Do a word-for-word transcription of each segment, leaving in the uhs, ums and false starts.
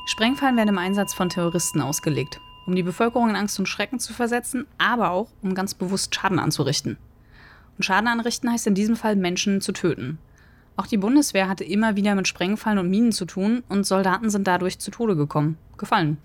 Sprengfallen werden im Einsatz von Terroristen ausgelegt, um die Bevölkerung in Angst und Schrecken zu versetzen, aber auch, um ganz bewusst Schaden anzurichten. Und Schaden anrichten heißt in diesem Fall, Menschen zu töten. Auch die Bundeswehr hatte immer wieder mit Sprengfallen und Minen zu tun und Soldaten sind dadurch zu Tode gekommen, gefallen.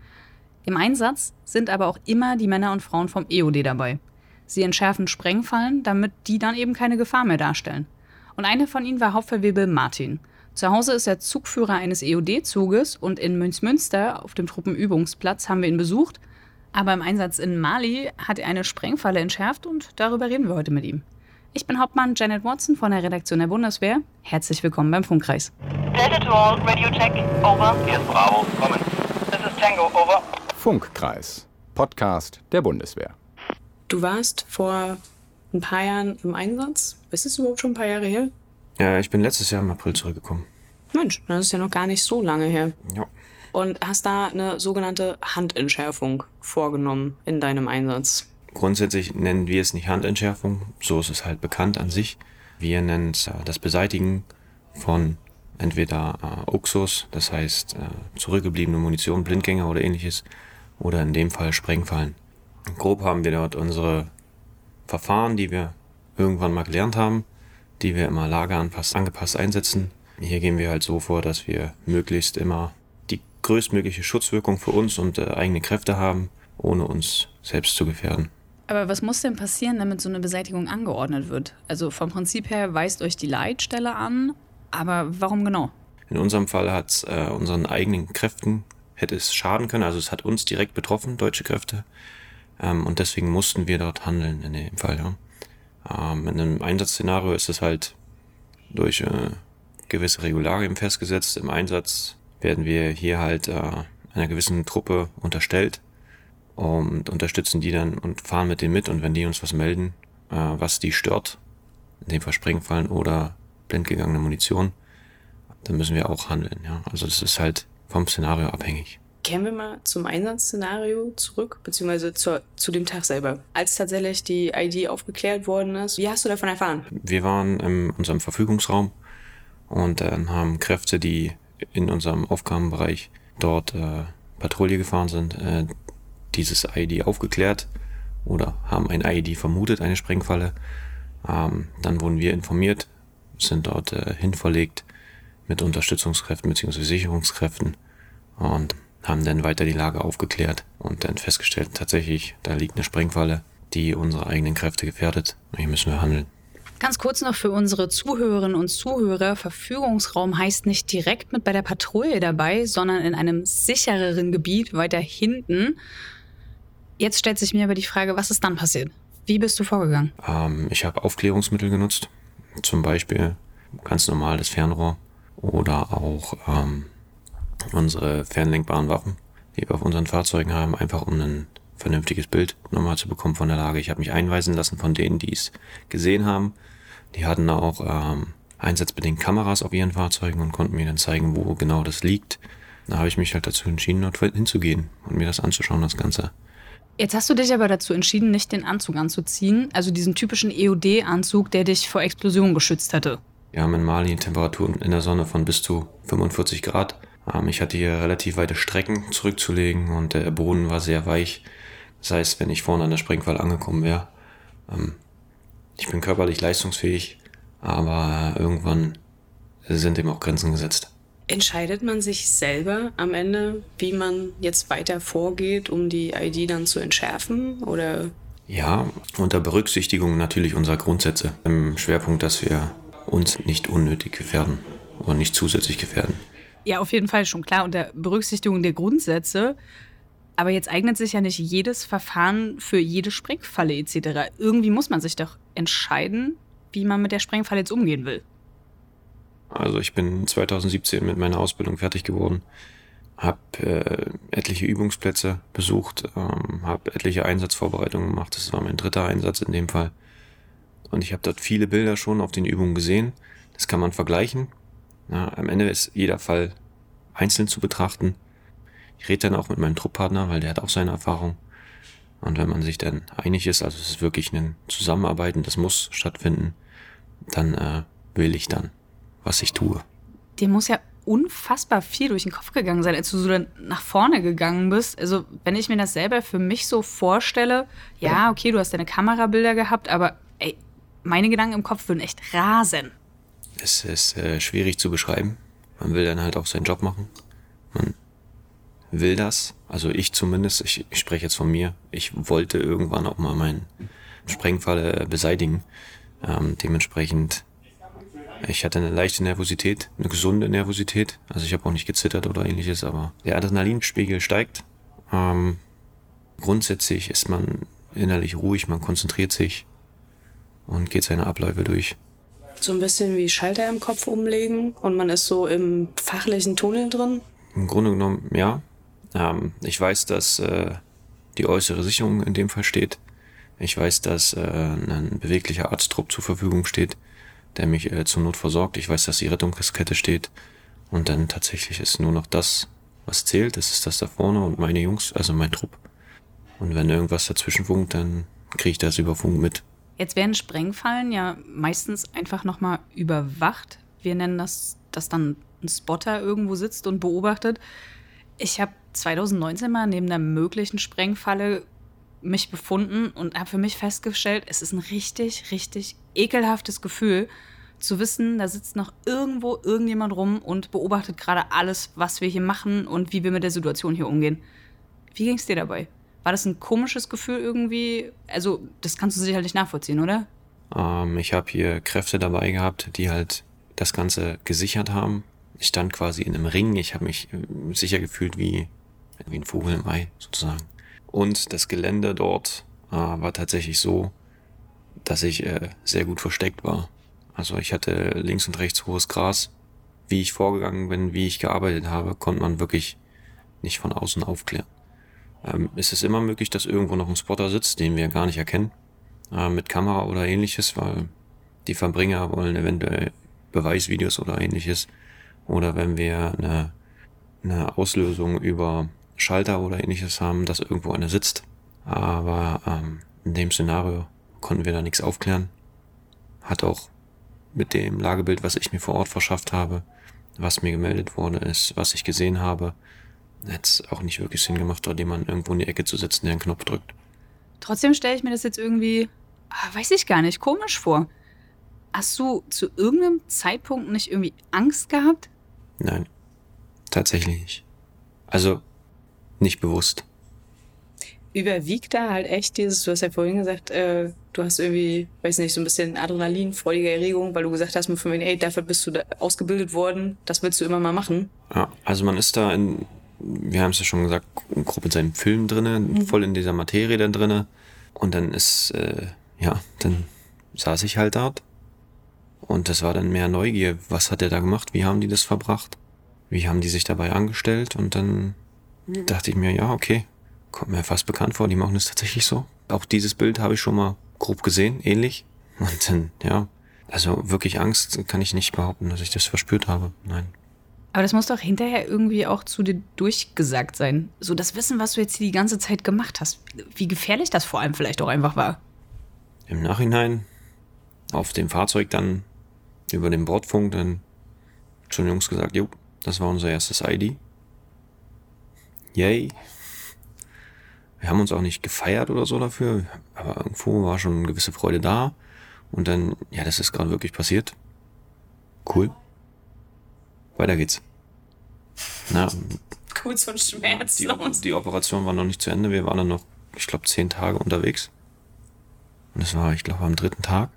Im Einsatz sind aber auch immer die Männer und Frauen vom E O D dabei. Sie entschärfen Sprengfallen, damit die dann eben keine Gefahr mehr darstellen. Und einer von ihnen war Hauptfeldwebel Martin. Zu Hause ist er Zugführer eines E O D-Zuges und in Münzmünster auf dem Truppenübungsplatz haben wir ihn besucht. Aber im Einsatz in Mali hat er eine Sprengfalle entschärft und darüber reden wir heute mit ihm. Ich bin Hauptmann Janet Watson von der Redaktion der Bundeswehr. Herzlich willkommen beim Funkkreis. Delta to all, Radio check, over. Hier ist Bravo, kommen. This is Tango, over. Funkkreis, Podcast der Bundeswehr. Du warst vor ein paar Jahren im Einsatz. Ist es überhaupt schon ein paar Jahre her? Ja, ich bin letztes Jahr im April zurückgekommen. Mensch, das ist ja noch gar nicht so lange her. Ja. Und hast da eine sogenannte Handentschärfung vorgenommen in deinem Einsatz? Grundsätzlich nennen wir es nicht Handentschärfung, so ist es halt bekannt an sich. Wir nennen es äh, das Beseitigen von entweder äh, Uxus, das heißt äh, zurückgebliebene Munition, Blindgänger oder ähnliches, oder in dem Fall Sprengfallen. Grob haben wir dort unsere Verfahren, die wir irgendwann mal gelernt haben, die wir immer lageranpasst, angepasst einsetzen. Hier gehen wir halt so vor, dass wir möglichst immer die größtmögliche Schutzwirkung für uns und äh, eigene Kräfte haben, ohne uns selbst zu gefährden. Aber was muss denn passieren, damit so eine Beseitigung angeordnet wird? Also vom Prinzip her weist euch die Leitstelle an, aber warum genau? In unserem Fall hat es äh, unseren eigenen Kräften, hätte es schaden können, also es hat uns direkt betroffen, deutsche Kräfte. Ähm, und deswegen mussten wir dort handeln in dem Fall. Ja. Ähm, in einem Einsatzszenario ist es halt durch äh, gewisse Regularien festgesetzt. Im Einsatz werden wir hier halt äh, einer gewissen Truppe unterstellt und unterstützen die dann und fahren mit denen mit. Und wenn die uns was melden, äh, was die stört, in dem Fall Sprengfallen oder blindgegangene Munition, dann müssen wir auch handeln. Ja. Also das ist halt vom Szenario abhängig. Kehren wir mal zum Einsatzszenario zurück, beziehungsweise zur, zu dem Tag selber. Als tatsächlich die I D aufgeklärt worden ist, wie hast du davon erfahren? Wir waren in unserem Verfügungsraum und äh, haben Kräfte, die in unserem Aufgabenbereich dort äh, Patrouille gefahren sind, äh, dieses I D aufgeklärt oder haben ein I D vermutet, eine Sprengfalle. Ähm, dann wurden wir informiert, sind dort äh, hinverlegt mit Unterstützungskräften bzw. Sicherungskräften und haben dann weiter die Lage aufgeklärt und dann festgestellt, tatsächlich, da liegt eine Sprengfalle, die unsere eigenen Kräfte gefährdet. Und hier müssen wir handeln. Ganz kurz noch für unsere Zuhörerinnen und Zuhörer. Verfügungsraum heißt nicht direkt mit bei der Patrouille dabei, sondern in einem sichereren Gebiet weiter hinten. Jetzt stellt sich mir aber die Frage, was ist dann passiert? Wie bist du vorgegangen? Ähm, ich habe Aufklärungsmittel genutzt, zum Beispiel ganz normal das Fernrohr oder auch ähm, unsere fernlenkbaren Waffen, die wir auf unseren Fahrzeugen haben, einfach um ein vernünftiges Bild nochmal zu bekommen von der Lage. Ich habe mich einweisen lassen von denen, die es gesehen haben. Die hatten auch ähm, einsatzbedingt Kameras auf ihren Fahrzeugen und konnten mir dann zeigen, wo genau das liegt. Da habe ich mich halt dazu entschieden, dort hinzugehen und mir das anzuschauen, das Ganze. Jetzt hast du dich aber dazu entschieden, nicht den Anzug anzuziehen, also diesen typischen E O D-Anzug, der dich vor Explosionen geschützt hätte. Wir haben in Mali Temperaturen in der Sonne von bis zu fünfundvierzig Grad. Ich hatte hier relativ weite Strecken zurückzulegen und der Boden war sehr weich. Das heißt, wenn ich vorne an der Sprengfalle angekommen wäre, ähm, ich bin körperlich leistungsfähig, aber irgendwann sind dem auch Grenzen gesetzt. Entscheidet man sich selber am Ende, wie man jetzt weiter vorgeht, um die I D dann zu entschärfen? Oder? Ja, unter Berücksichtigung natürlich unserer Grundsätze. Im Schwerpunkt, dass wir uns nicht unnötig gefährden oder nicht zusätzlich gefährden. Ja, auf jeden Fall schon klar, unter Berücksichtigung der Grundsätze. Aber jetzt eignet sich ja nicht jedes Verfahren für jede Sprengfalle et cetera. Irgendwie muss man sich doch entscheiden, wie man mit der Sprengfalle jetzt umgehen will. Also ich bin zweitausendsiebzehn mit meiner Ausbildung fertig geworden, habe äh, etliche Übungsplätze besucht, ähm, habe etliche Einsatzvorbereitungen gemacht. Das war mein dritter Einsatz in dem Fall. Und ich habe dort viele Bilder schon auf den Übungen gesehen. Das kann man vergleichen. Ja, am Ende ist jeder Fall einzeln zu betrachten. Ich rede dann auch mit meinem Trupppartner, weil der hat auch seine Erfahrung. Und wenn man sich dann einig ist, also es ist wirklich ein Zusammenarbeiten, das muss stattfinden, dann äh, will ich dann, was ich tue. Dir muss ja unfassbar viel durch den Kopf gegangen sein, als du so dann nach vorne gegangen bist. Also, wenn ich mir das selber für mich so vorstelle, ja, okay, du hast deine Kamerabilder gehabt, aber ey, meine Gedanken im Kopf würden echt rasen. Es ist äh, schwierig zu beschreiben. Man will dann halt auch seinen Job machen. Man will das. Also ich zumindest, ich, ich spreche jetzt von mir. Ich wollte irgendwann auch mal meinen Sprengfall beseitigen. Ähm, dementsprechend, ich hatte eine leichte Nervosität, eine gesunde Nervosität. Also ich habe auch nicht gezittert oder ähnliches, aber der Adrenalinspiegel steigt. Ähm, grundsätzlich ist man innerlich ruhig, man konzentriert sich und geht seine Abläufe durch. So ein bisschen wie Schalter im Kopf umlegen und man ist so im fachlichen Tunnel drin? Im Grunde genommen, ja. Ähm, ich weiß, dass äh, die äußere Sicherung in dem Fall steht. Ich weiß, dass äh, ein beweglicher Arzttrupp zur Verfügung steht, der mich äh, zur Not versorgt. Ich weiß, dass die Rettungskette steht. Und dann tatsächlich ist nur noch das, was zählt. Das ist das da vorne und meine Jungs, also mein Trupp. Und wenn irgendwas dazwischen funkt, dann kriege ich das über Funk mit. Jetzt werden Sprengfallen ja meistens einfach nochmal überwacht. Wir nennen das, dass dann ein Spotter irgendwo sitzt und beobachtet. Ich habe zwanzig neunzehn mal neben einer möglichen Sprengfalle mich befunden und habe für mich festgestellt, es ist ein richtig, richtig ekelhaftes Gefühl, zu wissen, da sitzt noch irgendwo irgendjemand rum und beobachtet gerade alles, was wir hier machen und wie wir mit der Situation hier umgehen. Wie ging es dir dabei? War das ein komisches Gefühl irgendwie? Also, das kannst du sicherlich nachvollziehen, oder? Ähm, ich habe hier Kräfte dabei gehabt, die halt das Ganze gesichert haben. Ich stand quasi in einem Ring. Ich habe mich äh, sicher gefühlt wie, wie ein Vogel im Ei, sozusagen. Und das Gelände dort äh, war tatsächlich so, dass ich äh, sehr gut versteckt war. Also ich hatte links und rechts hohes Gras. Wie ich vorgegangen bin, wie ich gearbeitet habe, konnte man wirklich nicht von außen aufklären. Ähm, es ist immer möglich, dass irgendwo noch ein Spotter sitzt, den wir gar nicht erkennen, äh, mit Kamera oder ähnliches, weil die Verbringer wollen eventuell Beweisvideos oder ähnliches. Oder wenn wir eine, eine Auslösung über Schalter oder ähnliches haben, dass irgendwo einer sitzt. Aber ähm, in dem Szenario konnten wir da nichts aufklären. Hat auch mit dem Lagebild, was ich mir vor Ort verschafft habe, was mir gemeldet worden ist, was ich gesehen habe, hätte es auch nicht wirklich Sinn gemacht, dort jemanden irgendwo in die Ecke zu setzen, der einen Knopf drückt. Trotzdem stelle ich mir das jetzt irgendwie, ah, weiß ich gar nicht, komisch vor. Hast du zu irgendeinem Zeitpunkt nicht irgendwie Angst gehabt? Nein, tatsächlich nicht. Also nicht bewusst. Überwiegt da halt echt dieses, du hast ja vorhin gesagt, äh, du hast irgendwie, weiß nicht, so ein bisschen Adrenalin, freudige Erregung, weil du gesagt hast, von mir, ey, dafür bist du da ausgebildet worden, das willst du immer mal machen. Ja, also man ist da in, wir haben es ja schon gesagt, grob in seinem Film drinne, mhm. voll in dieser Materie dann drinne. Und dann ist, äh, ja, dann saß ich halt dort. Und das war dann mehr Neugier. Was hat der da gemacht? Wie haben die das verbracht? Wie haben die sich dabei angestellt? Und dann mhm. dachte ich mir, ja, okay, kommt mir fast bekannt vor, die machen das tatsächlich so. Auch dieses Bild habe ich schon mal grob gesehen, ähnlich. Und dann, ja, also wirklich Angst kann ich nicht behaupten, dass ich das verspürt habe. Nein. Aber das muss doch hinterher irgendwie auch zu dir durchgesagt sein. So das Wissen, was du jetzt die ganze Zeit gemacht hast. Wie gefährlich das vor allem vielleicht auch einfach war. Im Nachhinein auf dem Fahrzeug dann über den Bordfunk dann zu den Jungs gesagt, jo, das war unser erstes I D. Yay. Wir haben uns auch nicht gefeiert oder so dafür, aber irgendwo war schon eine gewisse Freude da. Und dann, ja, das ist gerade wirklich passiert. Cool. Weiter geht's. Na, Kurz und schmerzlos. Die, die Operation war noch nicht zu Ende. Wir waren dann noch, ich glaube, zehn Tage unterwegs. Und das war, ich glaube, am dritten Tag.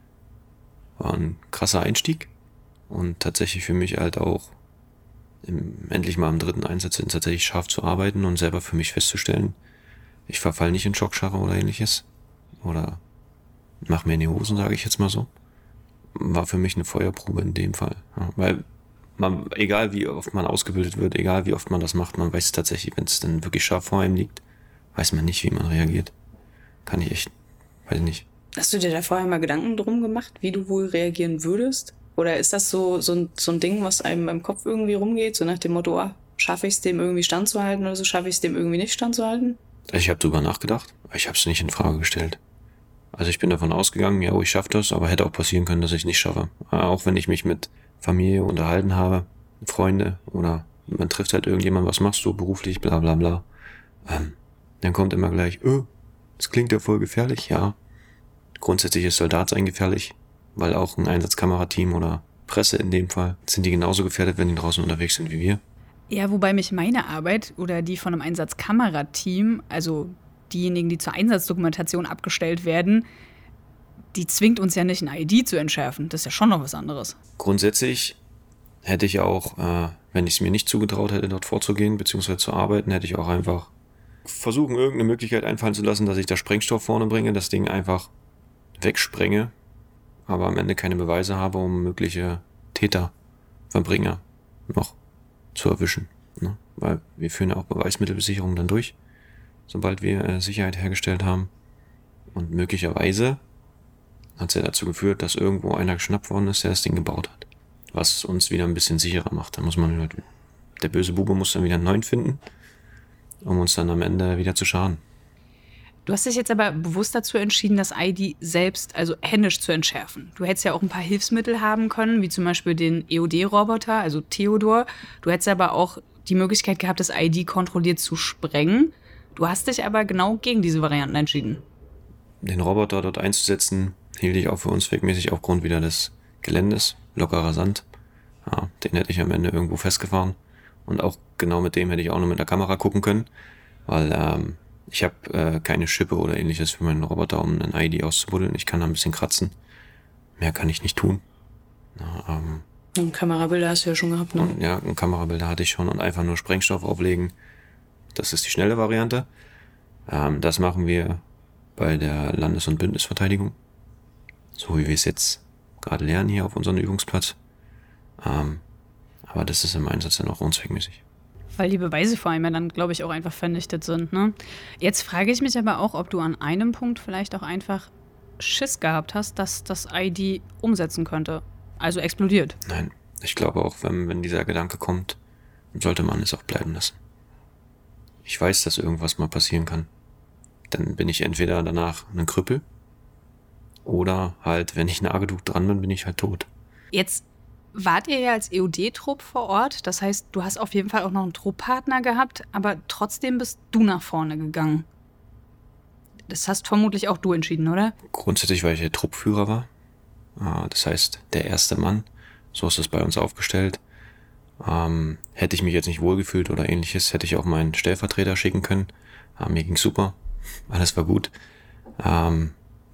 War ein krasser Einstieg. Und tatsächlich für mich halt auch, im, endlich mal am dritten Einsatz tatsächlich scharf zu arbeiten und selber für mich festzustellen, ich verfall nicht in Schockstarre oder ähnliches. Oder mach mir in die Hosen, sage ich jetzt mal so. War für mich eine Feuerprobe in dem Fall. Ja, weil man, egal wie oft man ausgebildet wird, egal wie oft man das macht, man weiß tatsächlich, wenn es dann wirklich scharf vor einem liegt, weiß man nicht, wie man reagiert. Kann ich echt, weiß nicht. Hast du dir da vorher mal Gedanken drum gemacht, wie du wohl reagieren würdest? Oder ist das so, so, ein, so ein Ding, was einem im Kopf irgendwie rumgeht, so nach dem Motto, ah, schaffe ich es dem irgendwie standzuhalten oder so, schaffe ich es dem irgendwie nicht standzuhalten? Ich habe drüber nachgedacht, aber ich habe es nicht in Frage gestellt. Also ich bin davon ausgegangen, ja, ich schaffe das, aber hätte auch passieren können, dass ich es nicht schaffe. Auch wenn ich mich mit Familie unterhalten habe, Freunde oder man trifft halt irgendjemanden, was machst du beruflich, bla bla bla. Ähm, dann kommt immer gleich, oh, das klingt ja voll gefährlich, ja. Grundsätzlich ist Soldat sein gefährlich, weil auch ein Einsatzkamerateam oder Presse in dem Fall, sind die genauso gefährdet, wenn die draußen unterwegs sind wie wir. Ja, wobei mich meine Arbeit oder die von einem Einsatzkamerateam, also diejenigen, die zur Einsatzdokumentation abgestellt werden, die zwingt uns ja nicht, ein I D zu entschärfen. Das ist ja schon noch was anderes. Grundsätzlich hätte ich auch, äh, wenn ich es mir nicht zugetraut hätte, dort vorzugehen bzw. zu arbeiten, hätte ich auch einfach versuchen, irgendeine Möglichkeit einfallen zu lassen, dass ich da Sprengstoff vorne bringe, das Ding einfach wegsprenge, aber am Ende keine Beweise habe, um mögliche Täter, Verbringer noch zu erwischen. Ne? Weil wir führen ja auch Beweismittelbesicherung dann durch, sobald wir äh, Sicherheit hergestellt haben. Und möglicherweise hat es ja dazu geführt, dass irgendwo einer geschnappt worden ist, der das Ding gebaut hat. Was uns wieder ein bisschen sicherer macht. Da muss man halt, der böse Bube muss dann wieder einen neuen finden, um uns dann am Ende wieder zu schaden. Du hast dich jetzt aber bewusst dazu entschieden, das I D selbst, also händisch zu entschärfen. Du hättest ja auch ein paar Hilfsmittel haben können, wie zum Beispiel den E O D-Roboter, also Theodor. Du hättest aber auch die Möglichkeit gehabt, das I D kontrolliert zu sprengen. Du hast dich aber genau gegen diese Varianten entschieden. Den Roboter dort einzusetzen, hielt ich auch für unzweckmäßig aufgrund wieder des Geländes, lockerer Sand. Ja, den hätte ich am Ende irgendwo festgefahren. Und auch genau mit dem hätte ich auch nur mit der Kamera gucken können, weil ähm, ich habe äh, keine Schippe oder ähnliches für meinen Roboter, um ein I D auszubuddeln. Ich kann da ein bisschen kratzen. Mehr kann ich nicht tun. Na, ähm, und Kamerabilder hast du ja schon gehabt, ne? Und, ja, ein Kamerabilder hatte ich schon und einfach nur Sprengstoff auflegen. Das ist die schnelle Variante. Ähm, das machen wir bei der Landes- und Bündnisverteidigung. So wie wir es jetzt gerade lernen hier auf unserem Übungsplatz. Ähm, aber das ist im Einsatz dann auch unzweckmäßig. Weil die Beweise vor allem ja dann, glaube ich, auch einfach vernichtet sind, ne? Jetzt frage ich mich aber auch, ob du an einem Punkt vielleicht auch einfach Schiss gehabt hast, dass das I D umsetzen könnte. Also explodiert. Nein, ich glaube auch, wenn, wenn dieser Gedanke kommt, sollte man es auch bleiben lassen. Ich weiß, dass irgendwas mal passieren kann. Dann bin ich entweder danach ein Krüppel oder halt, wenn ich nah genug dran bin, bin ich halt tot. Jetzt wart ihr ja als E O D-Trupp vor Ort. Das heißt, du hast auf jeden Fall auch noch einen Trupppartner gehabt, aber trotzdem bist du nach vorne gegangen. Das hast vermutlich auch du entschieden, oder? Grundsätzlich, weil ich der Truppführer war. Das heißt, der erste Mann. So ist es bei uns aufgestellt. Ähm, hätte ich mich jetzt nicht wohlgefühlt oder ähnliches, hätte ich auch meinen Stellvertreter schicken können. Äh, mir ging's super. Alles war gut. Ähm,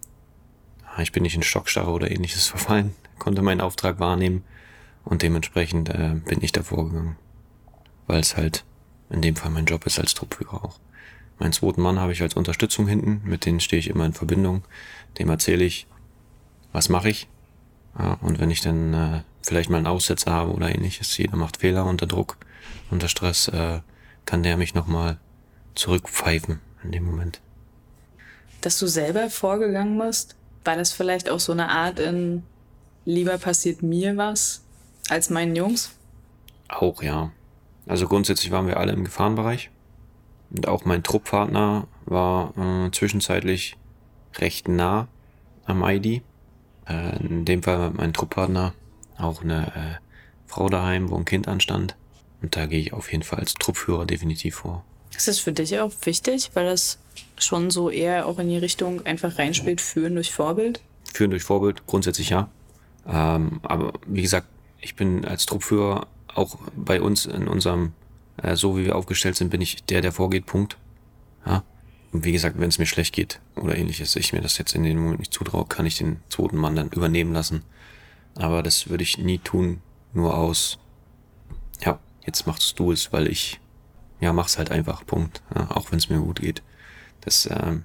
ich bin nicht in Schockstarre oder ähnliches verfallen. Konnte meinen Auftrag wahrnehmen. Und dementsprechend äh, bin ich davor gegangen. Weil es halt in dem Fall mein Job ist als Truppführer auch. Meinen zweiten Mann habe ich als Unterstützung hinten. Mit denen stehe ich immer in Verbindung. Dem erzähle ich, was mache ich. Ja, und wenn ich dann äh, vielleicht mal einen Aussetzer habe oder ähnliches, jeder macht Fehler unter Druck, unter Stress, äh, kann der mich nochmal zurückpfeifen in dem Moment. Dass du selber vorgegangen bist, war das vielleicht auch so eine Art in lieber passiert mir was als meinen Jungs? Auch, ja. Also grundsätzlich waren wir alle im Gefahrenbereich. Und auch mein Trupppartner war äh, zwischenzeitlich recht nah am I D. Äh, in dem Fall war mein Trupppartner auch eine äh, Frau daheim, wo ein Kind anstand. Und da gehe ich auf jeden Fall als Truppführer definitiv vor. Ist das für dich auch wichtig, weil das schon so eher auch in die Richtung einfach reinspielt, führen durch Vorbild? Führen durch Vorbild, grundsätzlich ja. Ähm, aber wie gesagt, ich bin als Truppführer auch bei uns in unserem, äh, so wie wir aufgestellt sind, bin ich der, der vorgeht, Punkt. Ja? Und wie gesagt, wenn es mir schlecht geht oder ähnliches, ich mir das jetzt in dem Moment nicht zutraue, kann ich den zweiten Mann dann übernehmen lassen. Aber das würde ich nie tun, nur aus, ja, jetzt machst du es, weil ich, ja, mach's halt einfach, Punkt. Ja, auch wenn es mir gut geht. Das, ähm,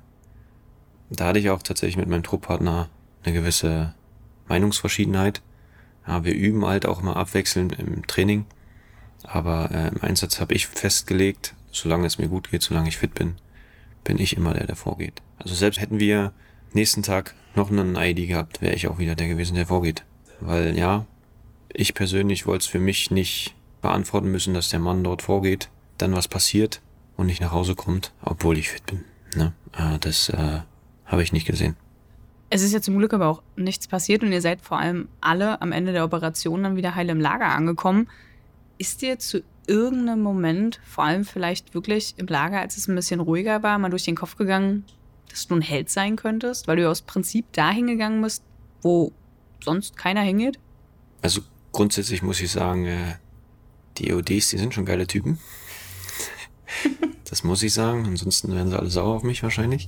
da hatte ich auch tatsächlich mit meinem Trupppartner eine gewisse Meinungsverschiedenheit. Ja, wir üben halt auch immer abwechselnd im Training. Aber äh, im Einsatz habe ich festgelegt, solange es mir gut geht, solange ich fit bin, bin ich immer der, der vorgeht. Also selbst hätten wir nächsten Tag noch einen I D gehabt, wäre ich auch wieder der gewesen, der vorgeht. Weil ja, ich persönlich wollte es für mich nicht beantworten müssen, dass der Mann dort vorgeht, dann was passiert und nicht nach Hause kommt, obwohl ich fit bin. Ne? Äh, das äh, habe ich nicht gesehen. Es ist ja zum Glück aber auch nichts passiert und ihr seid vor allem alle am Ende der Operation dann wieder heil im Lager angekommen. Ist dir zu irgendeinem Moment, vor allem vielleicht wirklich im Lager, als es ein bisschen ruhiger war, mal durch den Kopf gegangen, dass du ein Held sein könntest, weil du aus Prinzip da hingegangen bist, wo sonst keiner hingeht? Also grundsätzlich muss ich sagen, äh, die E O Ds, die sind schon geile Typen. Das muss ich sagen, ansonsten wären sie alle sauer auf mich wahrscheinlich.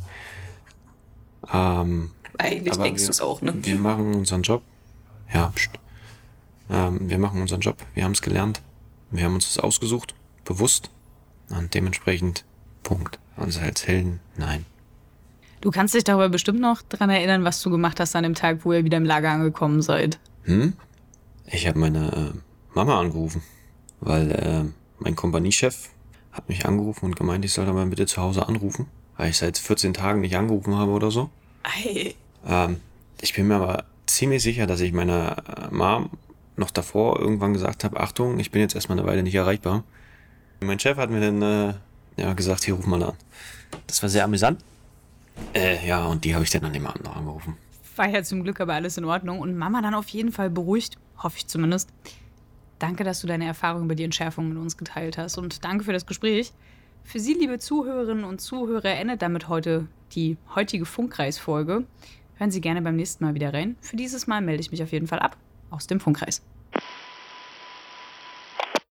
Ähm, Eigentlich aber denkst wir- du es auch, ne? Wir machen unseren Job. Ja, pst. Ähm, wir machen unseren Job. Wir haben es gelernt. Wir haben uns das ausgesucht. Bewusst. Und dementsprechend Punkt. Also als Helden, nein. Du kannst dich darüber bestimmt noch dran erinnern, was du gemacht hast an dem Tag, wo ihr wieder im Lager angekommen seid. Hm? Ich habe meine äh, Mama angerufen, weil äh, mein Kompaniechef hat mich angerufen und gemeint, ich soll da mal bitte zu Hause anrufen, weil ich seit vierzehn Tagen nicht angerufen habe oder so. Ei. Ähm, ich bin mir aber ziemlich sicher, dass ich meiner äh, Mom noch davor irgendwann gesagt habe, Achtung, ich bin jetzt erstmal eine Weile nicht erreichbar. Mein Chef hat mir dann äh, ja, gesagt, hier, ruf mal an. Das war sehr amüsant. Äh, ja, und die habe ich dann an dem Abend noch angerufen. War ja zum Glück aber alles in Ordnung und Mama dann auf jeden Fall beruhigt, hoffe ich zumindest. Danke, dass du deine Erfahrungen über die Entschärfung mit uns geteilt hast und danke für das Gespräch. Für Sie, liebe Zuhörerinnen und Zuhörer, endet damit heute die heutige Funkkreis-Folge. Hören Sie gerne beim nächsten Mal wieder rein. Für dieses Mal melde ich mich auf jeden Fall ab aus dem Funkkreis.